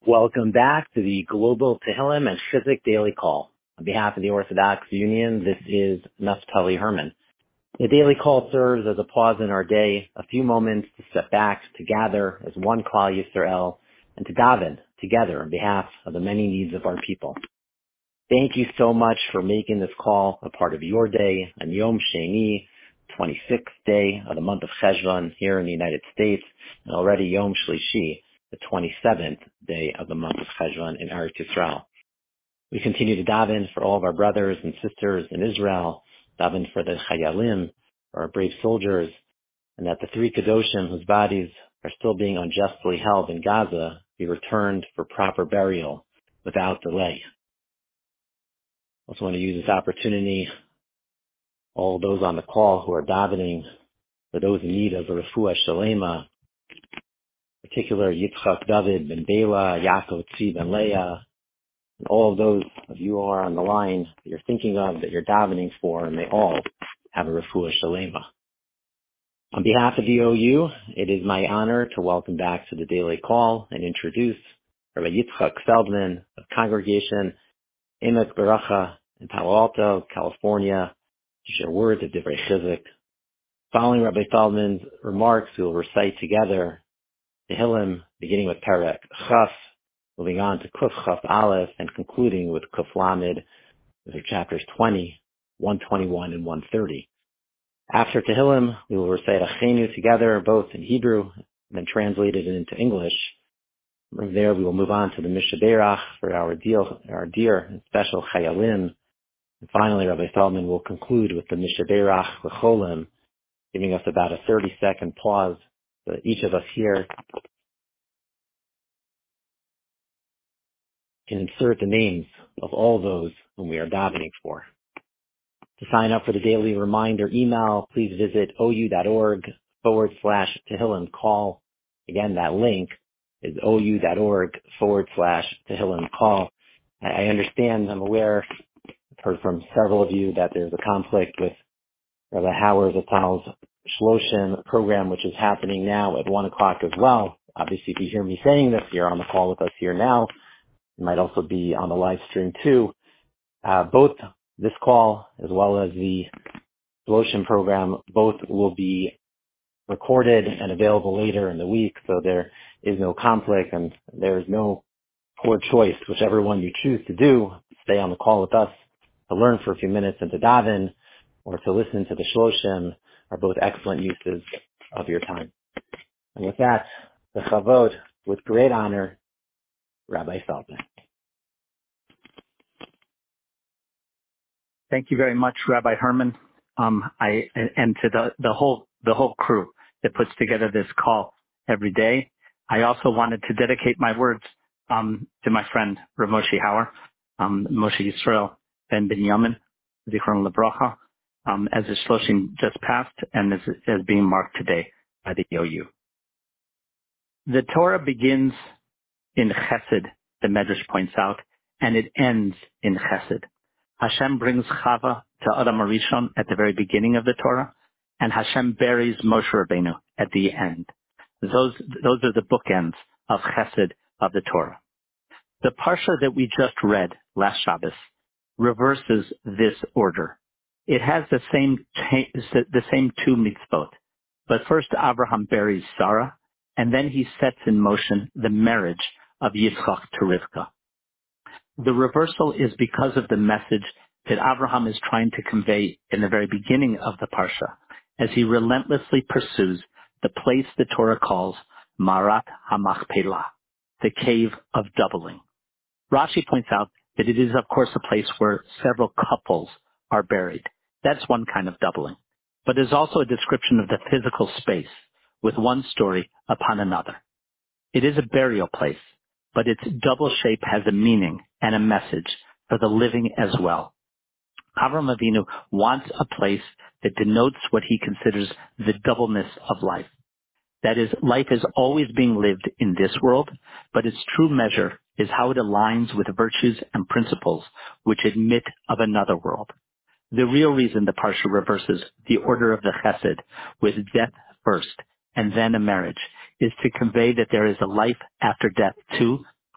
Welcome back to the Global Tehillim and Chizuk Daily Call. On behalf of the Orthodox Union, this is Naftali Herman. The Daily Call serves as a pause in our day, a few moments to step back, to gather as one Klal Yisrael, and to daven together on behalf of the many needs of our people. Thank you so much for making this call a part of your day on Yom Sheni, 26th day of the month of Cheshvan here in the United States, and already Yom Shlishi, the 27th day of the month of Cheshvan in Eretz Yisrael. We continue to daven for all of our brothers and sisters in Israel, daven for the Chayalim, for our brave soldiers, and that the three Kedoshim whose bodies are still being unjustly held in Gaza be returned for proper burial without delay. I also want to use this opportunity, all those on the call who are davening, for those in need of a refuah shalema, particular Yitzchak David ben Bela, Yaakov Tzvi ben Leah, and all of those of you who are on the line that you're thinking of, that you're davening for, and they all have a refuah shalema. On behalf of the OU, it is my honor to welcome back to the Daily Call and introduce Rabbi Yitzchak Feldman of Congregation Emek Baracha in Palo Alto, California, to share words of Divrei Chizuk. Following Rabbi Feldman's remarks, we will recite together Tehillim, beginning with Perek Chaf, moving on to Kuf Chaf Aleph, and concluding with Kuf Lamed, with chapters 20, 121, and 130. After Tehillim, we will recite Achenu together, both in Hebrew, and then translated into English. From there, we will move on to the Mishaberach for our dear and special Chayalim. And finally, Rabbi Feldman will conclude with the Mishaberach L'cholim, giving us about a 30-second pause so that each of us here can insert the names of all those whom we are davening for. To sign up for the daily reminder email, please visit ou.org/Tehillim call. Again, that link is ou.org/Tehillim call. I understand, I'm aware, I've heard from several of you that there's a conflict with Rabbi Howard Zatal's Shloshim program, which is happening now at 1 o'clock as well. Obviously, if you hear me saying this, you're on the call with us here now. You might also be on the live stream too. Both this call as well as the Shloshim program, both will be recorded and available later in the week, so there is no conflict and there is no poor choice. Whichever one you choose to do, stay on the call with us to learn for a few minutes and to daven, or to listen to the Shloshim, are both excellent uses of your time. And with that, the Chavod, with great honor, Rabbi Feldman. Thank you very much, Rabbi Herman, and to the whole crew that puts together this call every day. I also wanted to dedicate my words to my friend Rav Moshe Hauer, Moshe Yisrael ben Binyamin, Zichron Lebracha, as the Shloshim just passed and as being marked today by the OU. The Torah begins in Chesed, the Medrash points out, and it ends in Chesed. Hashem brings Chava to Adam Arishon at the very beginning of the Torah, and Hashem buries Moshe Rabbeinu at the end. Those are the bookends of Chesed of the Torah. The parsha that we just read last Shabbos reverses this order. It has the same two mitzvot, but first Abraham buries Sarah, and then he sets in motion the marriage of Yitzchak to Rivka. The reversal is because of the message that Abraham is trying to convey in the very beginning of the parsha, as he relentlessly pursues the place the Torah calls Marat HaMachpelah, the cave of doubling. Rashi points out that it is, of course, a place where several couples are buried. That's one kind of doubling. But there's also a description of the physical space, with one story upon another. It is a burial place, but its double shape has a meaning and a message for the living as well. Avraham Avinu wants a place that denotes what he considers the doubleness of life. That is, life is always being lived in this world, but its true measure is how it aligns with virtues and principles which admit of another world. The real reason the parsha reverses the order of the chesed with death first and then a marriage is to convey that there is a life after death too,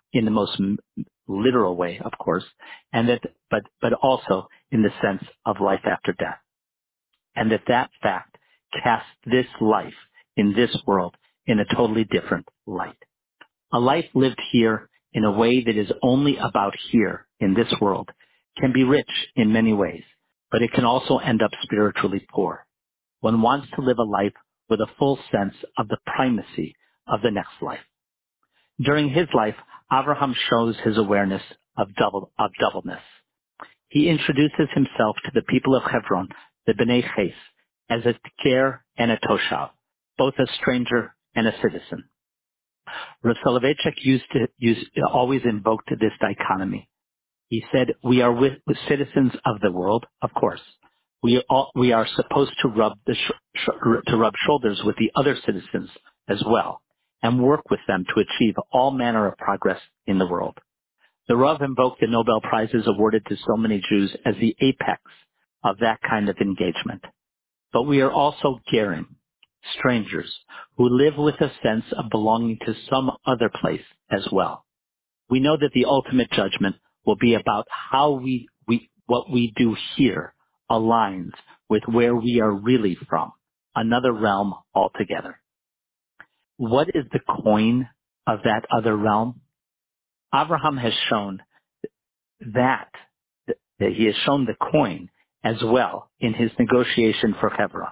in the most literal way, of course, and but also in the sense of life after death. And that fact casts this life in this world in a totally different light. A life lived here in a way that is only about here in this world can be rich in many ways, but it can also end up spiritually poor. One wants to live a life with a full sense of the primacy of the next life. During his life, Avraham shows his awareness of doubleness. He introduces himself to the people of Hebron, the Bnei Ches, as a ger and a toshav, both a stranger and a citizen. Rav Soloveitchik always invoked this dichotomy. He said, we are with citizens of the world, of course. We are supposed to rub shoulders with the other citizens as well, and work with them to achieve all manner of progress in the world. The Rav invoked the Nobel Prizes awarded to so many Jews as the apex of that kind of engagement. But we are also gerim, strangers, who live with a sense of belonging to some other place as well. We know that the ultimate judgment will be about how what we do here aligns with where we are really from, another realm altogether. What is the coin of that other realm? Abraham has shown that he has shown the coin as well in his negotiation for Hebron.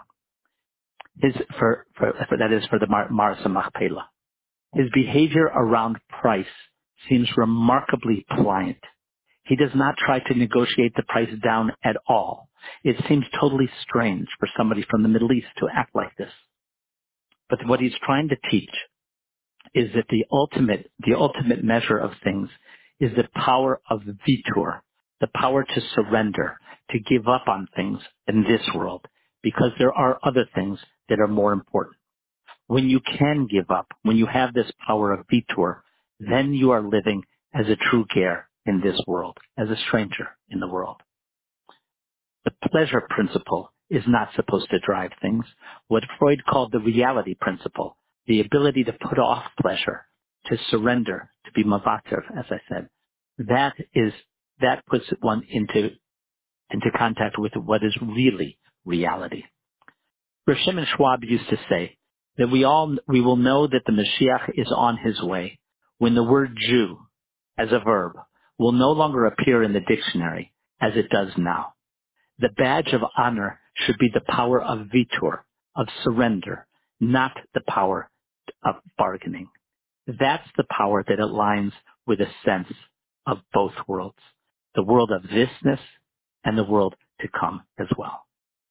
That is for the Marsa Machpelah. His behavior around price seems remarkably pliant. He does not try to negotiate the price down at all. It seems totally strange for somebody from the Middle East to act like this. But what he's trying to teach is that the ultimate measure of things is the power of vitur, the power to surrender, to give up on things in this world, because there are other things that are more important. When you can give up, when you have this power of vitur, then you are living as a true ger in this world, as a stranger in the world. The pleasure principle is not supposed to drive things. What Freud called the reality principle, the ability to put off pleasure, to surrender, to be mavater, as I said, that puts one into contact with what is really reality. Rav Shimon Schwab used to say that we will know that the Mashiach is on his way when the word Jew, as a verb, will no longer appear in the dictionary as it does now. The badge of honor should be the power of vitur, of surrender, not the power of bargaining. That's the power that aligns with a sense of both worlds, the world of thisness and the world to come as well.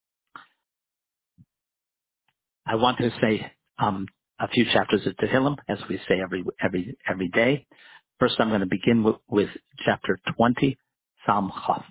I want to say a few chapters of Tehillim, as we say every day. First, I'm going to begin with chapter 20, Psalm Chaf.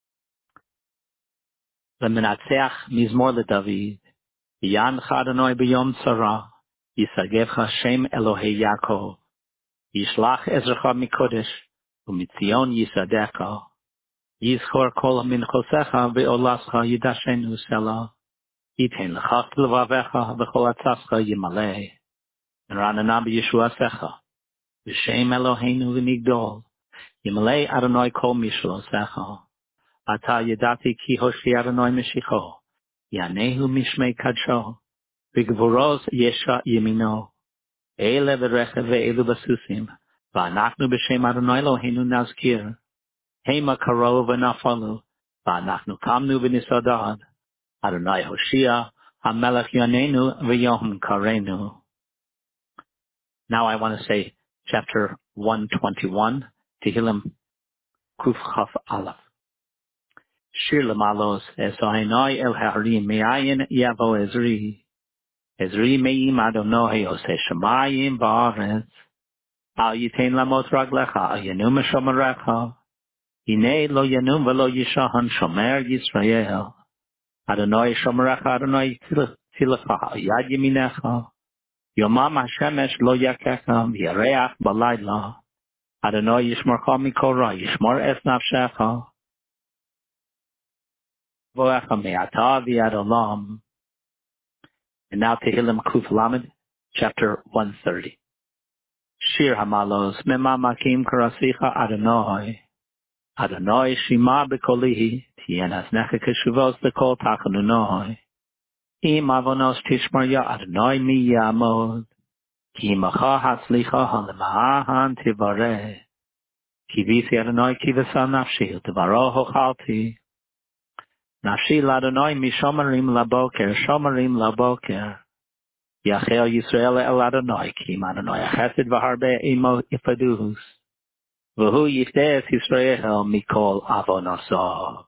Lemenatzeach mizmor leDavid, Yancha Adonai b'yom tzara, Yisagevcha Shem Elohei Yaakov, Yishlach Ezracha mikodesh, umitzion Yisadecha, Yizchor kol minchosecha ve'olascha yidashenu selah, Yitein lechach levavecha v'chol atzascha yimalei, Ranana b'yeshuasecha, V'shem Eloheinu v'nigdol, Yimalei Adonai kol mishlosecha, Ata yedati ki hoshi Adonai meshicho, Yanehu mishmei kadsho, V'gvuros yesha yemino, Eile v'rechev ve'elu basusim, V'anachnu b'shem Adonai Eloheinu nazkir, Hema karov v'nafalu, V'anachnu kamnu v'nisadad, Adonai Hoshia, HaMelech Yanenu v'Yoham Karenu. Now I want to say chapter 121, Tehillim Kuf Chaf Aleph. Shir Lamalos, Esohainoi El Harim Me'ayin Yavo Ezri. Ezri Me'im Adonai Ose Shemayim Ba'aretz. Al Yitain Lamot Raglecha, Al Yanum Shomerecha. Hine Lo Yanum V'Lo Yishahan Shomer Yisrael. Adonai Shomerecha, Adonai Tilecha, Yad Yeminecha. Yomam HaShemesh Lo Yakecha, V'Yareach Balayla. Adonai Yishmorcha Mikora, Yishmor Es Nafshecha. Voecha Me'ata V'Yad Olam. And now Tehillim Kuf Lamed, chapter 130. Shir Hamalos, Memamakim Karasicha Adonai. Adonai Shima Bekolihi, Tienas Necha Keshuvos Bekol Tachanunoi. Im Avonos Tishmarya Adonai Mi Yamod. Ki Macha Hatzlicha Halemahan Tivare. Ki Visi Adonai Kivasa Nafshi, Tevaro Hochalti. Nafshi Ladonai Mishomarim Laboker, Shomarim Laboker. Yachel Yisrael El Adonai, Kim Adonai Chesed V'harbe Imo Ifaduhus. V'hu Yiftees Yisrael Mikol Avonosah.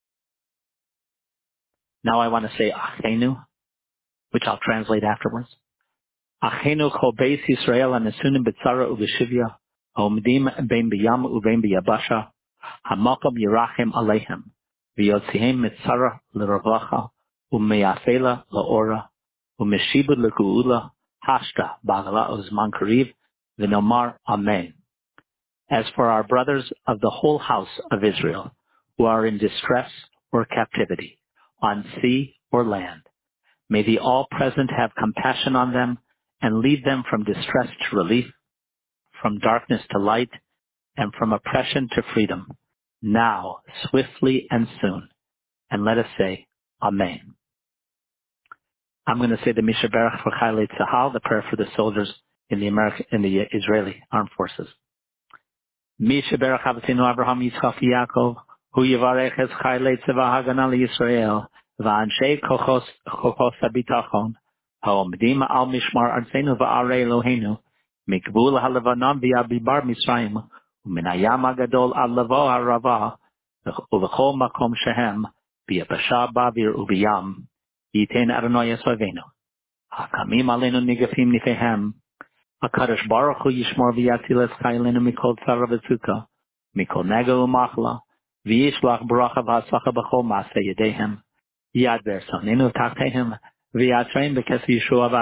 Now I want to say Achenu, which I'll translate afterwards. Achenu Chol Beis Yisrael Anesunim B'tzara U'B'shivya, Ha'omdim Ben B'yam U'Ben B'yabasha, Hamakom Yirachem Aleichem, V'yotzihem Mitzara L'Ravacha, U'Meyafela L'Ora, U'Meshibud L'Geula, Hashta B'Agala Uzman Kariv, V'Nomar Amen. As for our brothers of the whole house of Israel, who are in distress or captivity, on sea or land, may the All-Present have compassion on them and lead them from distress to relief, from darkness to light, and from oppression to freedom, now, swiftly and soon. And let us say, Amen. I'm going to say the Misha Berach for Chaylei Tzahal, the prayer for the soldiers in the Israeli Armed Forces. Misha Berach Avotenu Abraham Yitzchak Yaakov, hu yivarech es Chaylei Tzva Hagana LiYisrael, v'anshei kochos habitachon, ha'omdim al mishmar artzenu v'arei Eloheinu, mikbul halevanon v'yabibar Mitzrayim, u'min hayam hagadol al lavo harava, u'v'chol makom shehem, v'yabasha ba'avir u'biyam, yiten Adonai Yisraelenu, hakamim aleinu nigafim nifehem, HaKadosh Baruch Hu Yishmor V'Yatzilas Chaylenu Mikol Tzara V'Tzukah, Mikol Nega U'Machla, V'Yishlach Baracha V'Hatzacha B'Chol Maaseh Yedehem, Yad V'Ersonenu Tachtehem, V'Yatreim B'Kesar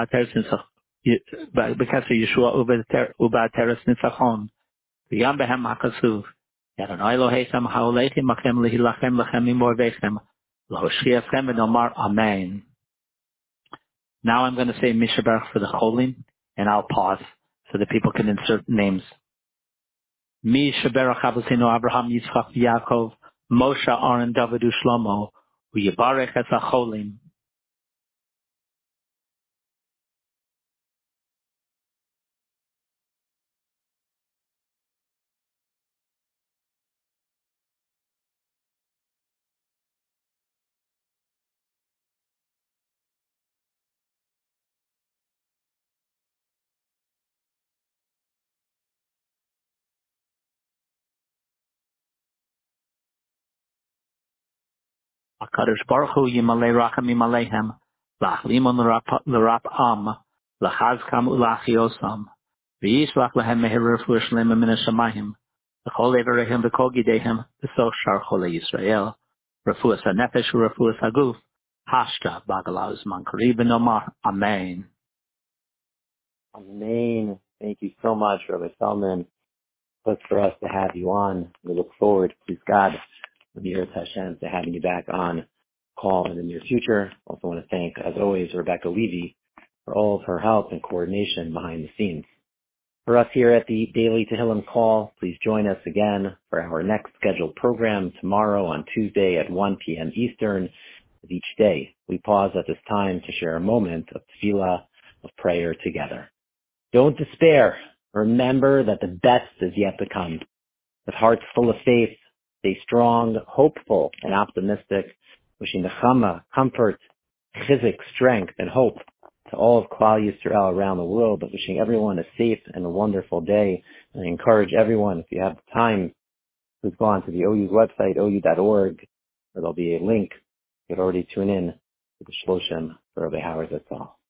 Yeshua U'Ba'ateres Nitzachon, V'Yam Behem HaKasuv, Yadonai Eloheichem Ha'oleichem Achem Lehilachem Lechem Mimorvechem, L'Hoshchiachem V'Nomar Amen. Now I'm going to say Misha Berach for the Cholim, and I'll pause so that people can insert names. Misha Berach Avosenu Abraham Yitzchak Yaakov, Moshe Aaron David Shlomo, U'Yivarech Es HaCholim. HaKadosh Baruch Hu Yimalei Rachamim Aleihem, L'achlimon L'rap Am, L'chazkam U'Lachiosam, V'Yishlach Lehem Meher Refuah Shlema Min HaShamayim, L'chol Everehem V'Kol Gidehem, V'Soch Shar Cholei Yisrael, Refuah HaNefesh U'Refuah HaGuf, Hashta B'Agala Uzman Kariv V'Nomar Amen. Amen. Thank you so much, Rabbi Salman. It's for us to have you on. We look forward, please God, with Yirat Hashem, to having you back on call in the near future. Also want to thank, as always, Rebecca Levy for all of her help and coordination behind the scenes. For us here at the Daily Tehillim Call, please join us again for our next scheduled program tomorrow on Tuesday at 1 p.m. Eastern. Of each day, we pause at this time to share a moment of tefillah, of prayer together. Don't despair. Remember that the best is yet to come. With hearts full of faith, stay strong, hopeful, and optimistic, wishing the chama, comfort, chizik, strength, and hope to all of Klal Yisrael around the world, but wishing everyone a safe and a wonderful day. And I encourage everyone, if you have time, please go on to the OU's website, ou.org, where there'll be a link. You can already tune in to the Shloshim for Rabbi Howard Zatzal.